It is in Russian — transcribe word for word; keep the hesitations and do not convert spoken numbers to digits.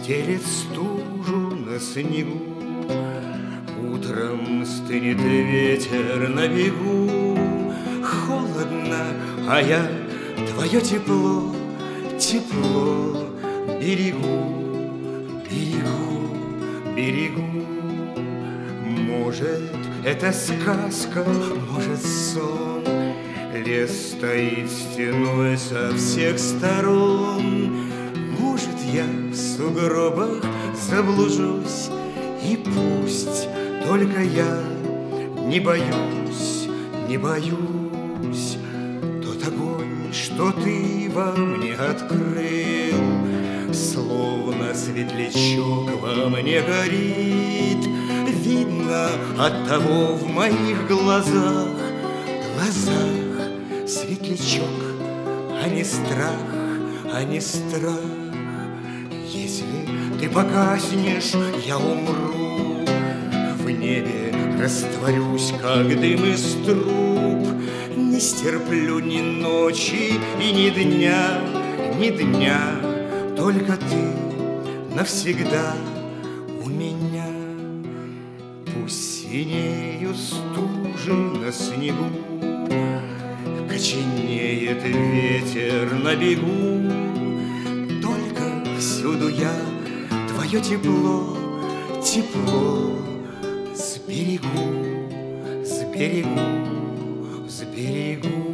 стелет стужу на снегу. Утром стынет ветер на бегу. Холодно, а я твое тепло, тепло берегу, берегу, берегу. Может, это сказка, может, сон. Лес стоит стеной со всех сторон. Может, я в сугробах заблужусь, и пусть только я не боюсь, не боюсь. Тот огонь, что ты во мне открыл, словно светлячок во мне горит. Видно от того в моих глазах, глазах светлячок, а не страх, а не страх. Если ты погаснешь, я умру, в небе растворюсь, как дым из труб. Не стерплю ни ночи и ни дня, ни дня, только ты навсегда у меня. Пусть синеют стужи на снегу, коченеет ветер на бегу. Только всюду я твое тепло, тепло сберегу, сберегу, сберегу.